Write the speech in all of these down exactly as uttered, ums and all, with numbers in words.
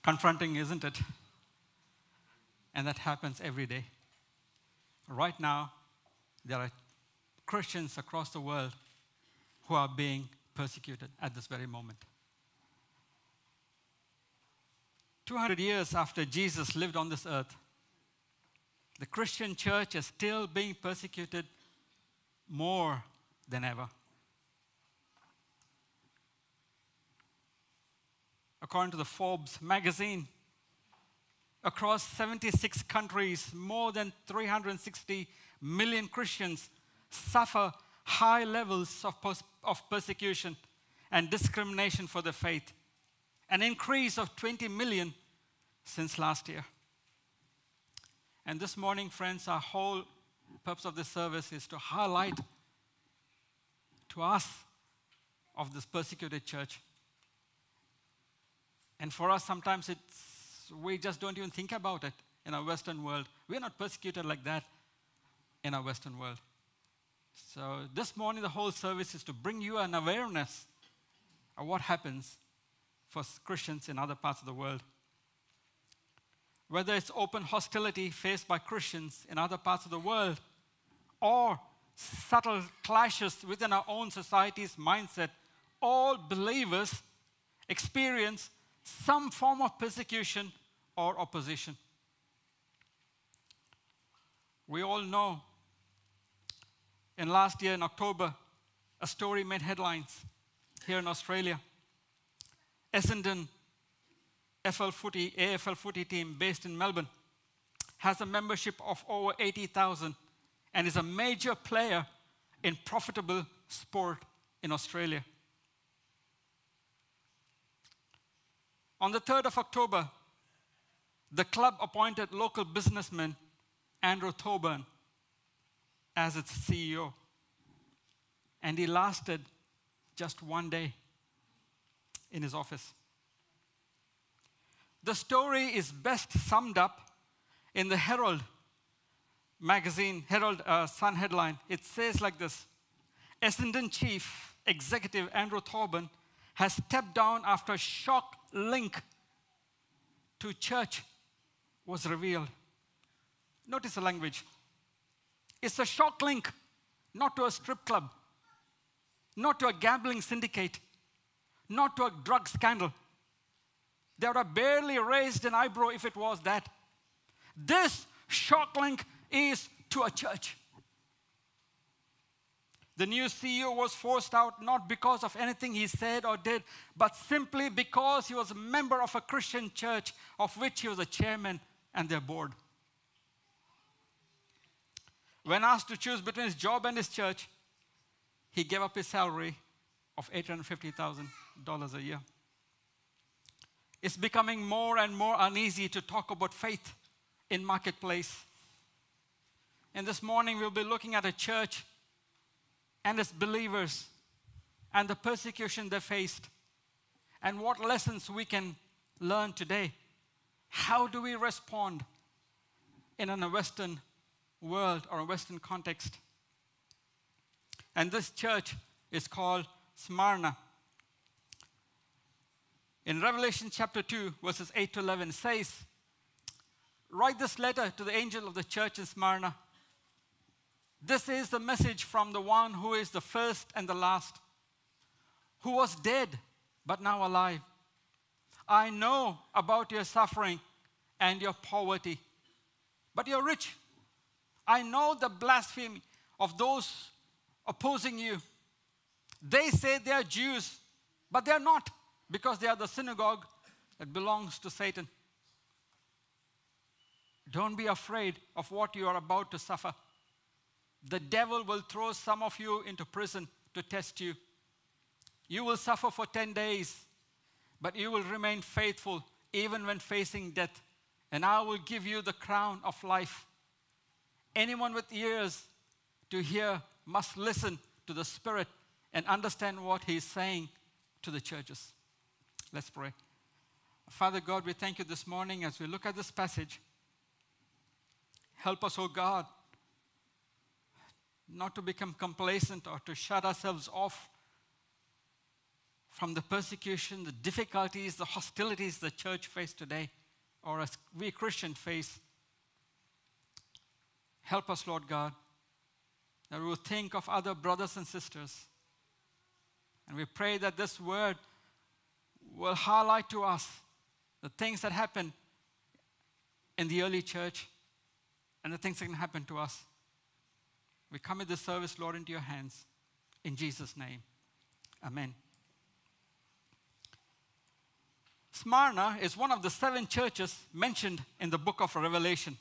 Confronting, isn't it? And that happens every day. Right now, there are Christians across the world who are being persecuted at this very moment. two hundred years after Jesus lived on this earth, the Christian church is still being persecuted more than ever. According to the Forbes magazine, across seventy-six countries, more than three hundred sixty million Christians suffer high levels of, pers- of persecution and discrimination for their faith, an increase of twenty million since last year. And this morning, friends, our whole purpose of this service is to highlight to us of this persecuted church. And for us, sometimes it's, we just don't even think about it in our Western world. We're not persecuted like that in our Western world. So this morning, the whole service is to bring you an awareness of what happens for Christians in other parts of the world. Whether it's open hostility faced by Christians in other parts of the world, or subtle clashes within our own society's mindset, all believers experience some form of persecution or opposition. We all know in last year in October, a story made headlines here in Australia. Essendon F L footy, A F L footy team based in Melbourne has a membership of over eighty thousand and is a major player in profitable sport in Australia. On the third of October, the club appointed local businessman Andrew Thorburn as its C E O. And he lasted just one day in his office. The story is best summed up in the Herald magazine, Herald uh, Sun headline. It says like this: Essendon Chief Executive Andrew Thorburn has stepped down after a shock link to church was revealed. Notice the language. It's a shock link, not to a strip club, not to a gambling syndicate, not to a drug scandal. They would have barely raised an eyebrow if it was that. This shock link is to a church. The new C E O was forced out not because of anything he said or did, but simply because he was a member of a Christian church of which he was a chairman and their board. When asked to choose between his job and his church, he gave up his salary of eight hundred fifty thousand dollars a year. It's becoming more and more uneasy to talk about faith in marketplace. And this morning we'll be looking at a church and its believers and the persecution they faced and what lessons we can learn today. How do we respond in a Western world or a Western context? And this church is called Smyrna. In Revelation chapter two, verses eight to eleven, it says, "Write this letter to the angel of the church in Smyrna. This is the message from the one who is the first and the last, who was dead but now alive. I know about your suffering and your poverty, but you're rich. I know the blasphemy of those opposing you. They say they are Jews, but they are not, because they are the synagogue that belongs to Satan. Don't be afraid of what you are about to suffer. The devil will throw some of you into prison to test you. You will suffer for ten days, but you will remain faithful even when facing death, and I will give you the crown of life. Anyone with ears to hear must listen to the Spirit and understand what He is saying to the churches." Let's pray. Father God, we thank you this morning as we look at this passage. Help us, oh God, not to become complacent or to shut ourselves off from the persecution, the difficulties, the hostilities the church faces today, or as we Christians face. Help us, Lord God, that we will think of other brothers and sisters. And we pray that this word will highlight to us the things that happened in the early church and the things that can happen to us. We commit this service, Lord, into your hands. In Jesus' name, amen. Smyrna is one of the seven churches mentioned in the book of Revelation.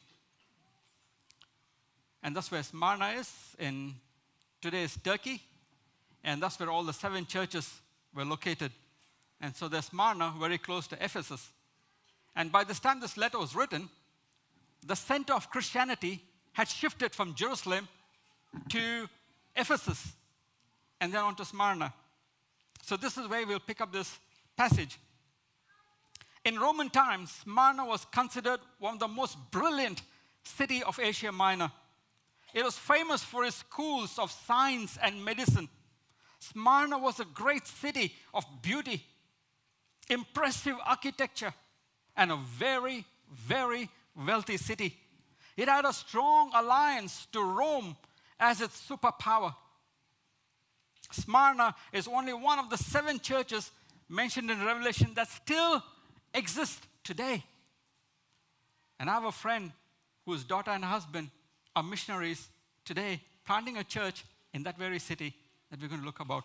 And that's where Smyrna is in today's Turkey. And that's where all the seven churches were located. And so there's Smyrna very close to Ephesus. And by this time this letter was written, the center of Christianity had shifted from Jerusalem to Ephesus and then on to Smyrna. So this is where we'll pick up this passage. In Roman times, Smyrna was considered one of the most brilliant cities of Asia Minor. It was famous for its schools of science and medicine. Smyrna was a great city of beauty, impressive architecture, and a very, very wealthy city. It had a strong alliance to Rome as its superpower. Smyrna is only one of the seven churches mentioned in Revelation that still exist today. And I have a friend whose daughter and husband are missionaries today, planting a church in that very city that we're going to look about.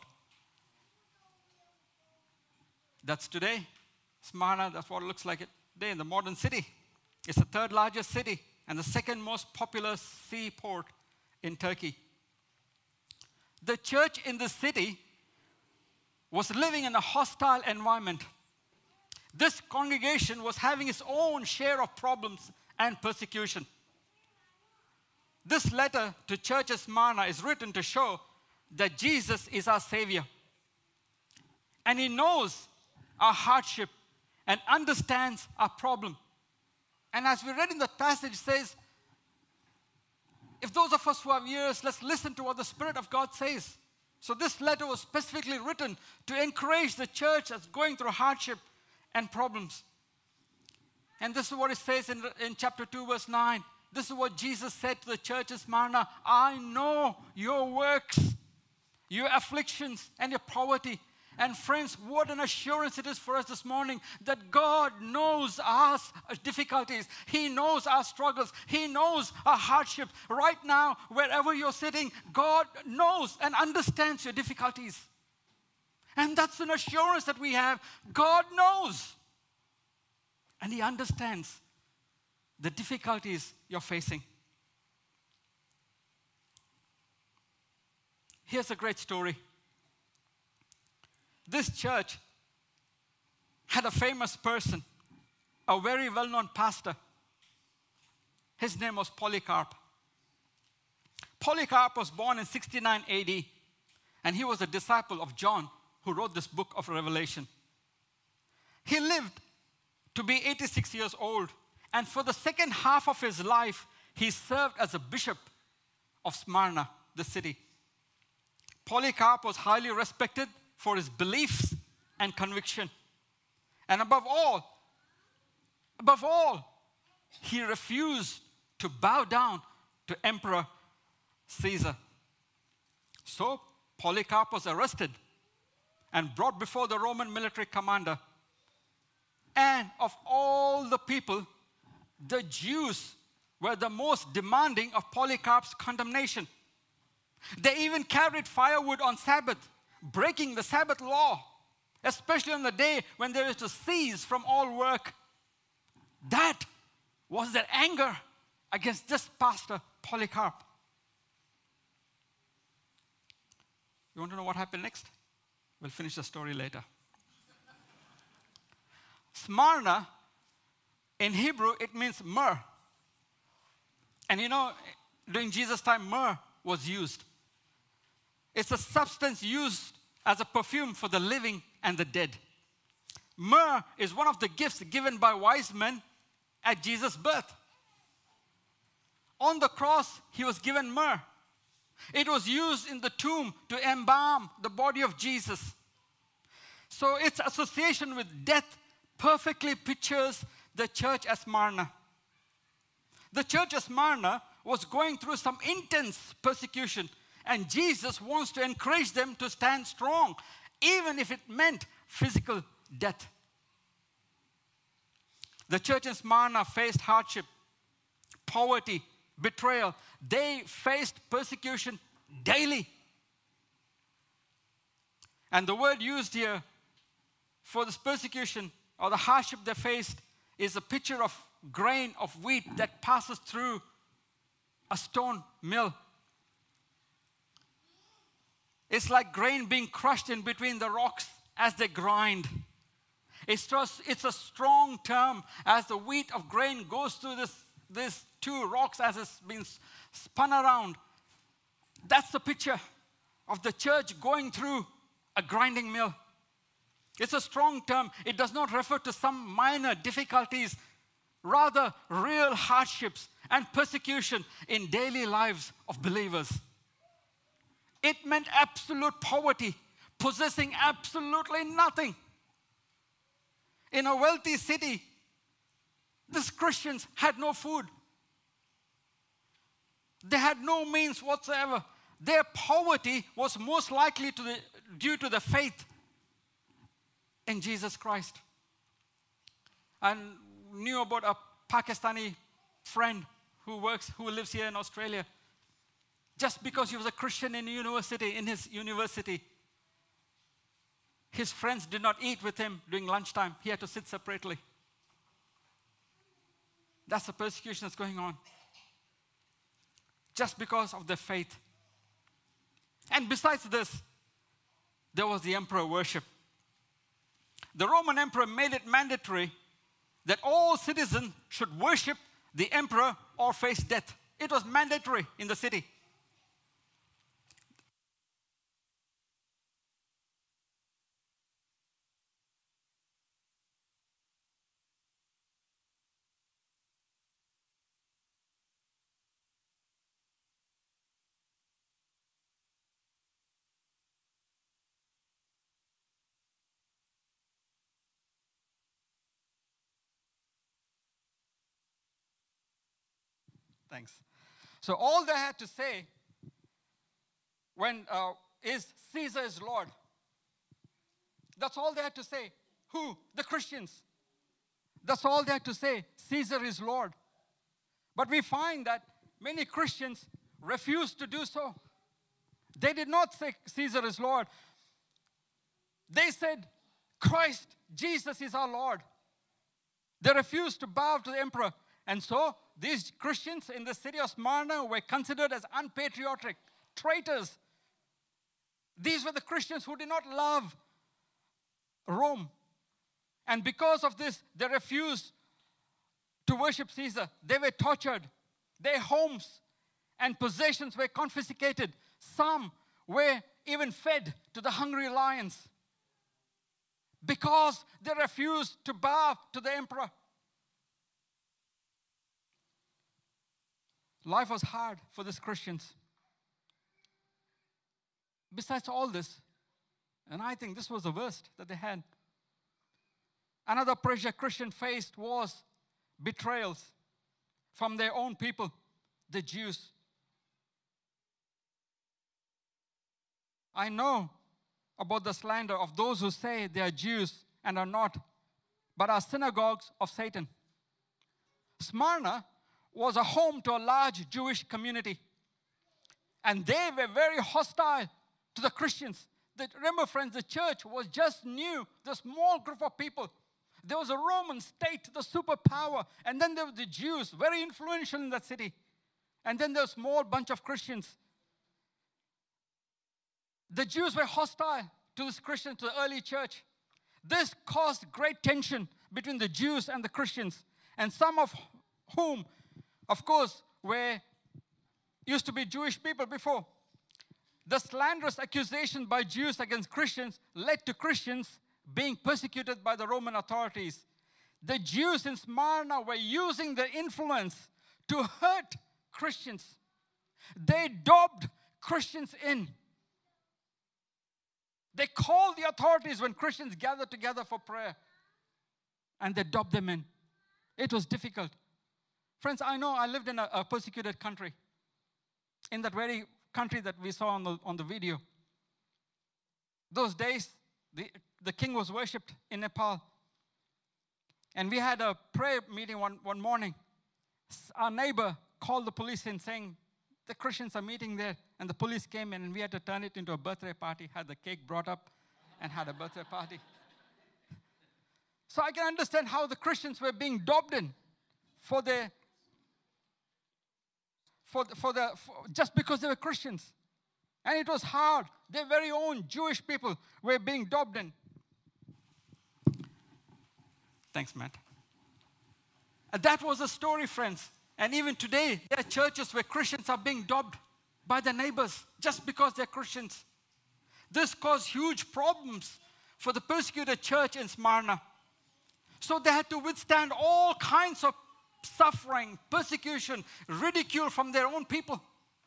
That's today. Smyrna, that's what it looks like today in the modern city. It's the third largest city and the second most popular seaport in Turkey. The church in the city was living in a hostile environment. This congregation was having its own share of problems and persecution. This letter to church of Smyrna is written to show that Jesus is our Savior. And He knows our hardship and understands our problem. And as we read in the passage, it says, if those of us who have ears, let's listen to what the Spirit of God says. So this letter was specifically written to encourage the church that's going through hardship and problems. And this is what it says in, in chapter two, verse nine. This is what Jesus said to the church of Smyrna. I know your works, your afflictions, and your poverty. And friends, what an assurance it is for us this morning that God knows our difficulties. He knows our struggles. He knows our hardships. Right now, wherever you're sitting, God knows and understands your difficulties. And that's an assurance that we have. God knows. And He understands the difficulties you're facing. Here's a great story. This church had a famous person, a very well-known pastor. His name was Polycarp. Polycarp was born in sixty-nine A D, and he was a disciple of John, who wrote this book of Revelation. He lived to be eighty-six years old, and for the second half of his life, he served as a bishop of Smyrna, the city. Polycarp was highly respected for his beliefs and conviction. And above all, above all, he refused to bow down to Emperor Caesar. So Polycarp was arrested and brought before the Roman military commander. And of all the people, the Jews were the most demanding of Polycarp's condemnation. They even carried firewood on Sabbath, breaking the Sabbath law, especially on the day when they were to cease from all work. That was their anger against this pastor, Polycarp. You want to know what happened next? We'll finish the story later. Smyrna, in Hebrew, it means myrrh. And you know, during Jesus' time, myrrh was used. It's a substance used as a perfume for the living and the dead. Myrrh is one of the gifts given by wise men at Jesus' birth. On the cross, He was given myrrh. It was used in the tomb to embalm the body of Jesus. So its association with death perfectly pictures the church at Smyrna. The church at Smyrna was going through some intense persecution, and Jesus wants to encourage them to stand strong, even if it meant physical death. The church in Smyrna faced hardship, poverty, betrayal. They faced persecution daily. And the word used here for this persecution or the hardship they faced is a picture of grain of wheat that passes through a stone mill. It's like grain being crushed in between the rocks as they grind. It's, just, it's a strong term as the wheat of grain goes through this, these two rocks as it's been spun around. That's the picture of the church going through a grinding mill. It's a strong term. It does not refer to some minor difficulties, rather real hardships and persecution in daily lives of believers. It meant absolute poverty, possessing absolutely nothing. In a wealthy city, these Christians had no food. They had no means whatsoever. Their poverty was most likely to the, due to the faith in Jesus Christ. I knew about a Pakistani friend who works, who lives here in Australia. Just because he was a Christian in university, in his university, his friends did not eat with him during lunchtime. He had to sit separately. That's the persecution that's going on. Just because of their faith. And besides this, there was the emperor worship. The Roman emperor made it mandatory that all citizens should worship the emperor or face death. It was mandatory in the city. Thanks. So all they had to say when uh, is Caesar is Lord. That's all they had to say. Who? The Christians. That's all they had to say. Caesar is Lord. But we find that many Christians refused to do so. They did not say Caesar is Lord. They said Christ, Jesus is our Lord. They refused to bow to the emperor. And so these Christians in the city of Smyrna were considered as unpatriotic, traitors. These were the Christians who did not love Rome. And because of this, they refused to worship Caesar. They were tortured. Their homes and possessions were confiscated. Some were even fed to the hungry lions because they refused to bow to the emperor. Life was hard for these Christians. Besides all this, and I think this was the worst that they had, another pressure Christian faced was betrayals from their own people, the Jews. I know about the slander of those who say they are Jews and are not, but are synagogues of Satan. Smyrna was a home to a large Jewish community. And they were very hostile to the Christians. The, remember, friends, the church was just new, the small group of people. There was a Roman state, the superpower. And then there were the Jews, very influential in that city. And then there was a small bunch of Christians. The Jews were hostile to this Christian, to the early church. This caused great tension between the Jews and the Christians. And some of whom, of course, were used to be Jewish people before. The slanderous accusation by Jews against Christians led to Christians being persecuted by the Roman authorities. The Jews in Smyrna were using their influence to hurt Christians. They dobbed Christians in. They called the authorities when Christians gathered together for prayer. And they dobbed them in. It was difficult. Friends, I know I lived in a, a persecuted country. In that very country that we saw on the, on the video. Those days, the, the king was worshipped in Nepal. And we had a prayer meeting one, one morning. Our neighbor called the police in saying, the Christians are meeting there. And the police came in and we had to turn it into a birthday party, had the cake brought up and had a birthday party. So I can understand how the Christians were being dobbed in for their, for the, for the, for, just because they were Christians. And it was hard. Their very own Jewish people were being dobbed in. Thanks, Matt. And that was a story, friends. And even today, there are churches where Christians are being dobbed by their neighbors just because they're Christians. This caused huge problems for the persecuted church in Smyrna. So they had to withstand all kinds of suffering, persecution, ridicule from their own people.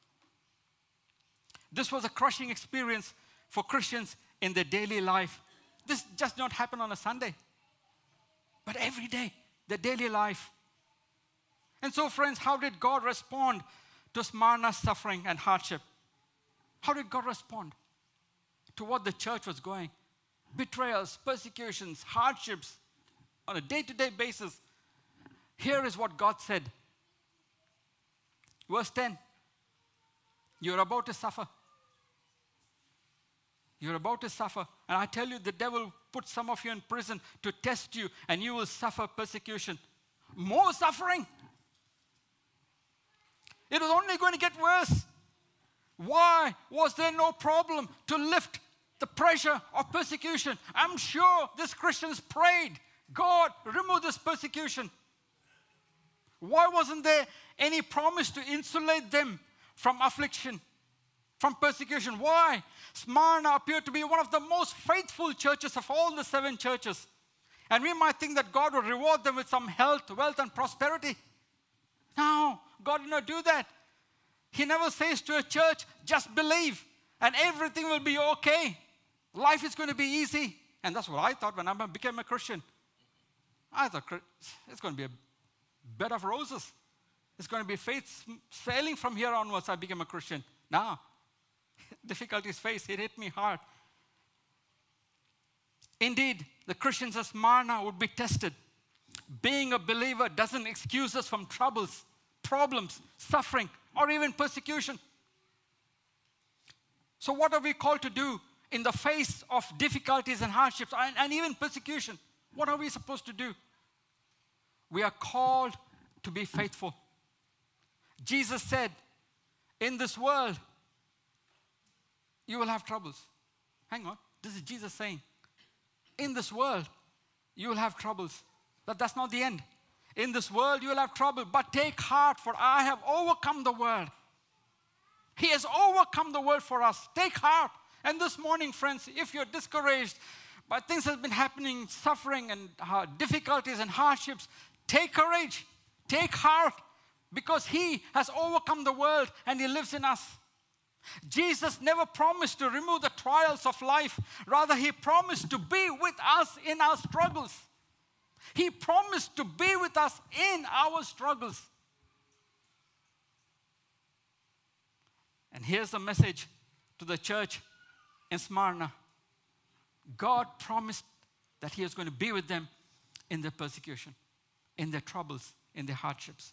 This was a crushing experience for Christians in their daily life. This does not happen on a Sunday, but every day, their daily life. And so, friends, how did God respond to Smyrna's suffering and hardship? How did God respond to what the church was going? Betrayals, persecutions, hardships on a day-to-day basis. Here is what God said. Verse ten. You're about to suffer. You're about to suffer. And I tell you, the devil put some of you in prison to test you, and you will suffer persecution. More suffering. It was only going to get worse. Why was there no problem to lift the pressure of persecution? I'm sure these Christians prayed, God, remove this persecution. Why wasn't there any promise to insulate them from affliction, from persecution? Why? Smyrna appeared to be one of the most faithful churches of all the seven churches. And we might think that God would reward them with some health, wealth, and prosperity. No, God did not do that. He never says to a church, just believe and everything will be okay. Life is going to be easy. And that's what I thought when I became a Christian. I thought it's going to be a bed of roses. It's going to be faith sailing from here onwards. I became a Christian. Now, difficulties faced, it hit me hard. Indeed, the Christians of Smyrna would be tested. Being a believer doesn't excuse us from troubles, problems, suffering, or even persecution. So what are we called to do in the face of difficulties and hardships and, and even persecution? What are we supposed to do? We are called to be faithful. Jesus said, in this world, you will have troubles. Hang on, this is Jesus saying. In this world, you will have troubles. But that's not the end. In this world, you will have trouble. But take heart, for I have overcome the world. He has overcome the world for us. Take heart. And this morning, friends, if you're discouraged by things that have been happening, suffering and uh, difficulties and hardships, take courage. Take heart. Because He has overcome the world and He lives in us. Jesus never promised to remove the trials of life. Rather, He promised to be with us in our struggles. He promised to be with us in our struggles. And here's the message to the church in Smyrna. God promised that He is going to be with them in their persecution, in their troubles, in their hardships.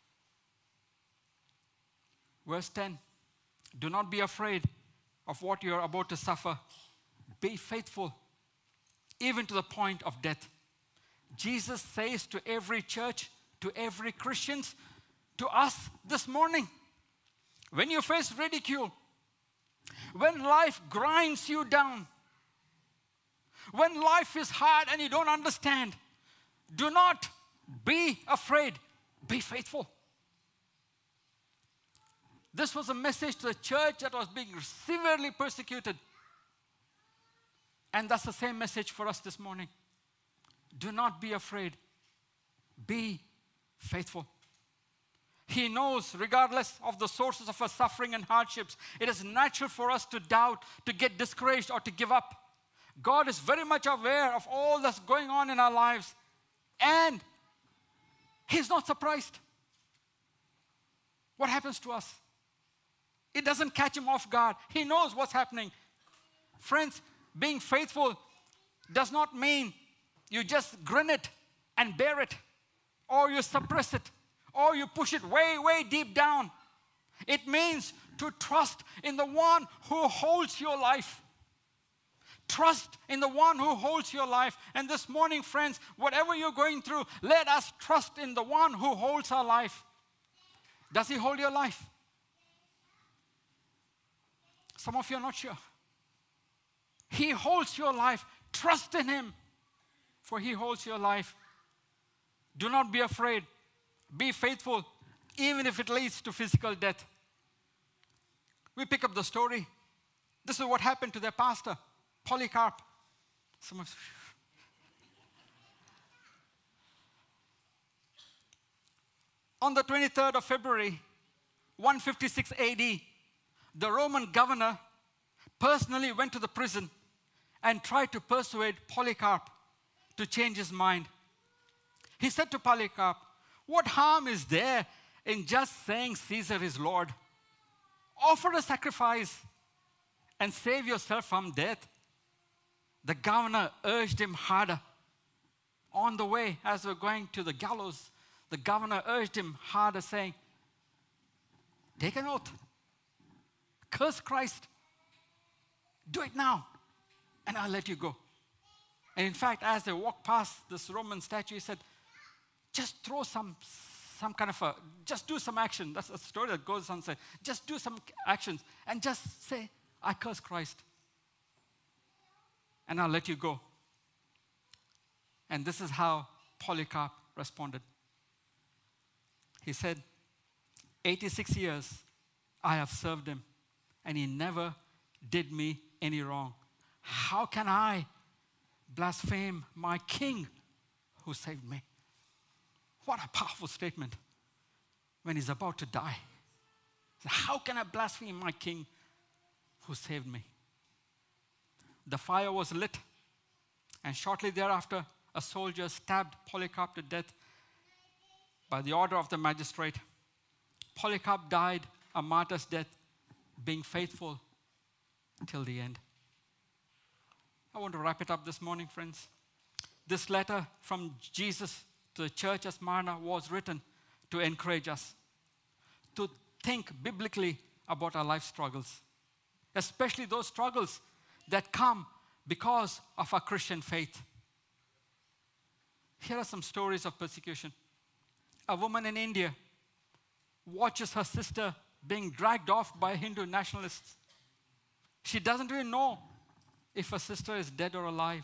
Verse ten. Do not be afraid of what you are about to suffer. Be faithful, even to the point of death. Jesus says to every church, to every Christian, to us this morning, when you face ridicule, when life grinds you down, when life is hard and you don't understand, do not be afraid. Be faithful. This was a message to the church that was being severely persecuted. And that's the same message for us this morning. Do not be afraid. Be faithful. He knows, regardless of the sources of our suffering and hardships, it is natural for us to doubt, to get discouraged, or to give up. God is very much aware of all that's going on in our lives, and He's not surprised. What happens to us? It doesn't catch Him off guard. He knows what's happening. Friends, being faithful does not mean you just grin it and bear it, or you suppress it, or you push it way, way deep down. It means to trust in the one who holds your life. Trust in the one who holds your life. And this morning, friends, whatever you're going through, let us trust in the one who holds our life. Does He hold your life? Some of you are not sure. He holds your life. Trust in Him, for He holds your life. Do not be afraid. Be faithful, even if it leads to physical death. We pick up the story. This is what happened to their pastor, Polycarp. Some of On the twenty-third of February, one fifty-six A D, the Roman governor personally went to the prison and tried to persuade Polycarp to change his mind. He said to Polycarp, "What harm is there in just saying Caesar is Lord? Offer a sacrifice and save yourself from death." The governor urged him harder. On the way, as we're going to the gallows, the governor urged him harder, saying, "Take an oath. Curse Christ. Do it now, and I'll let you go." And in fact, as they walked past this Roman statue, he said, "Just throw some, some kind of a, just do some action." That's a story that goes on, say, just do some actions, and just say, "I curse Christ, and I'll let you go." And this is how Polycarp responded. He said, eighty-six years I have served him, and he never did me any wrong. How can I blaspheme my king who saved me? What a powerful statement when he's about to die. How can I blaspheme my king who saved me? The fire was lit, and shortly thereafter, a soldier stabbed Polycarp to death by the order of the magistrate. Polycarp died a martyr's death, being faithful till the end. I want to wrap it up this morning, friends. This letter from Jesus to the church at Smyrna was written to encourage us to think biblically about our life struggles, especially those struggles that come because of our Christian faith. Here are some stories of persecution. A woman in India watches her sister being dragged off by Hindu nationalists. She doesn't even know if her sister is dead or alive.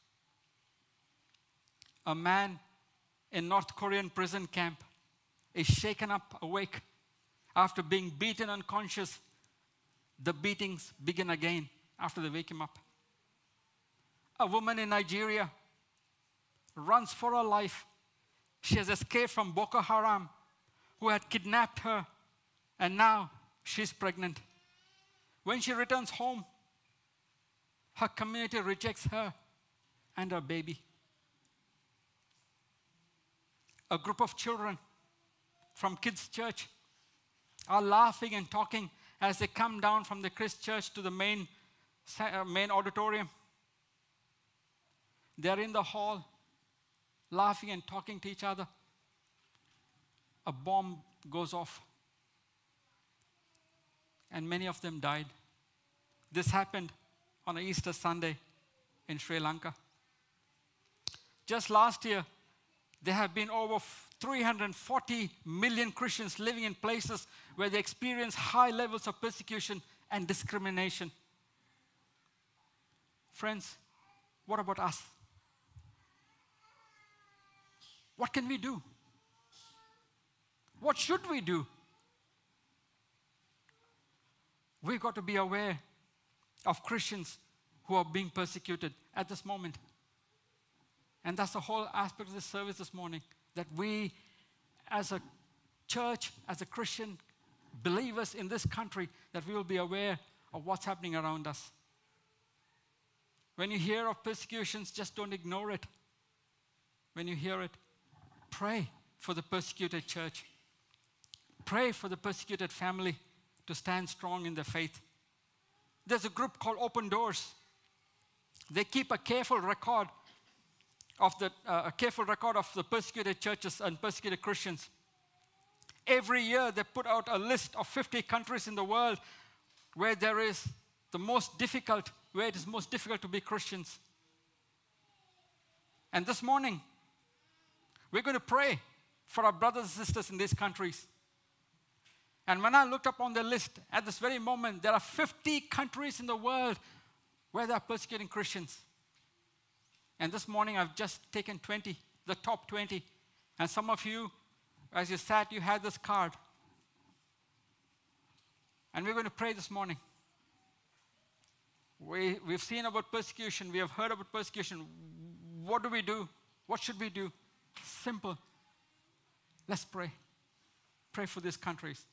A man in North Korean prison camp is shaken up awake after being beaten unconscious. The beatings begin again after they wake him up. A woman in Nigeria runs for her life. She has escaped from Boko Haram, who had kidnapped her, and now she's pregnant. When she returns home, her community rejects her and her baby. A group of children from kids' church are laughing and talking as they come down from the kids' church to the main, uh, main auditorium. They're in the hall, laughing and talking to each other. A bomb goes off, and many of them died. This happened on an Easter Sunday in Sri Lanka. Just last year, there have been over three hundred forty million Christians living in places where they experience high levels of persecution and discrimination. Friends, what about us? What can we do? What should we do? We've got to be aware of Christians who are being persecuted at this moment. And that's the whole aspect of this service this morning, that we as a church, as a Christian, believers in this country, that we will be aware of what's happening around us. When you hear of persecutions, just don't ignore it. When you hear it, pray for the persecuted church. Pray for the persecuted family to stand strong in their faith. There's a group called Open Doors. They keep a careful record of the uh, a careful record of the persecuted churches and persecuted Christians. Every year they put out a list of fifty countries in the world where there is the most difficult, where it is most difficult to be Christians. And this morning, we're going to pray for our brothers and sisters in these countries. And when I looked up on the list, at this very moment, there are fifty countries in the world where they are persecuting Christians. And this morning, I've just taken twenty, the top twenty. And some of you, as you sat, you had this card. And we're going to pray this morning. We, we've seen about persecution. We have heard about persecution. What do we do? What should we do? Simple. Let's pray. Pray for these countries.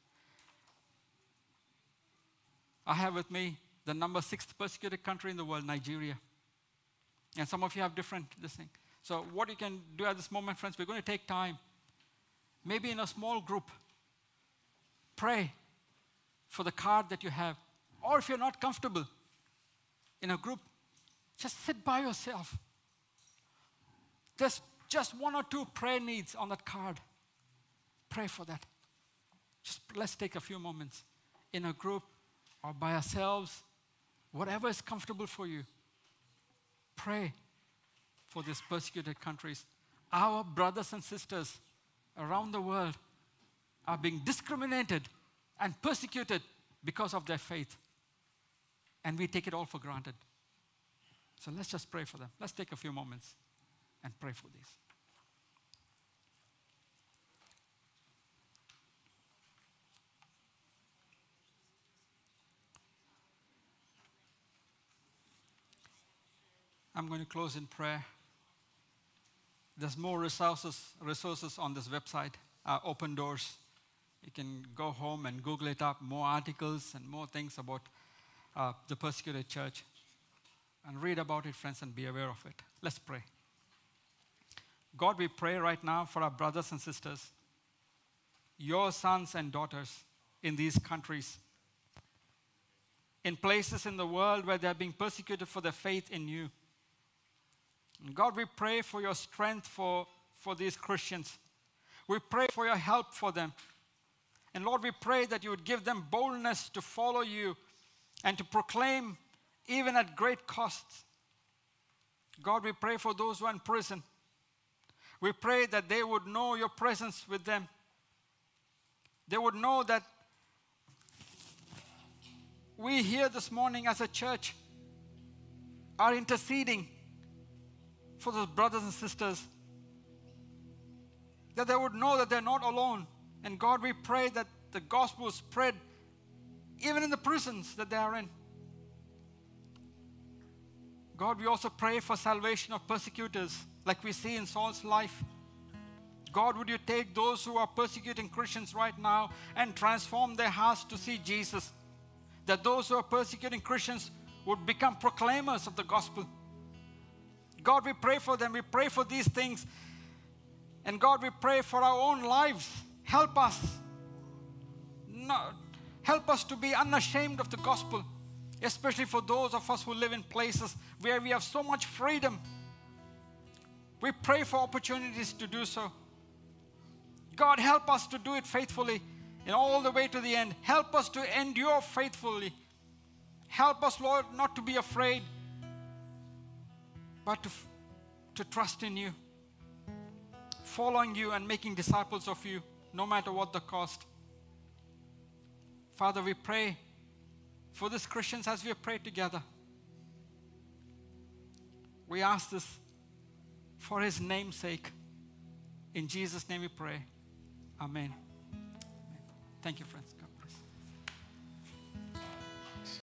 I have with me the number six persecuted country in the world, Nigeria. And some of you have different this thing. So what you can do at this moment, friends, we're going to take time. Maybe in a small group, pray for the card that you have. Or if you're not comfortable in a group, just sit by yourself. There's just one or two prayer needs on that card. Pray for that. Just let's take a few moments in a group or by ourselves, whatever is comfortable for you. Pray for these persecuted countries. Our brothers and sisters around the world are being discriminated and persecuted because of their faith. And we take it all for granted. So let's just pray for them. Let's take a few moments and pray for these. I'm going to close in prayer. There's more resources, resources on this website, uh, Open Doors. You can go home and Google it up, more articles and more things about uh, the persecuted church. And read about it, friends, and be aware of it. Let's pray. God, we pray right now for our brothers and sisters, your sons and daughters in these countries, in places in the world where they're being persecuted for their faith in you. And God, we pray for your strength for, for these Christians. We pray for your help for them. And Lord, we pray that you would give them boldness to follow you and to proclaim even at great costs. God, we pray for those who are in prison. We pray that they would know your presence with them. They would know that we here this morning as a church are interceding for those brothers and sisters. That they would know that they're not alone. And God, we pray that the gospel will spread even in the prisons that they are in. God, we also pray for salvation of persecutors like we see in Saul's life. God, would you take those who are persecuting Christians right now and transform their hearts to see Jesus? That those who are persecuting Christians would become proclaimers of the gospel. God, we pray for them. We pray for these things. And God, we pray for our own lives. Help us. No, help us to be unashamed of the gospel, especially for those of us who live in places where we have so much freedom. We pray for opportunities to do so. God, help us to do it faithfully and all the way to the end. Help us to endure faithfully. Help us, Lord, not to be afraid, but to, to trust in you, following you and making disciples of you, no matter what the cost. Father, we pray for these Christians as we have prayed together. We ask this for his name's sake. In Jesus' name we pray. Amen. Thank you, friends.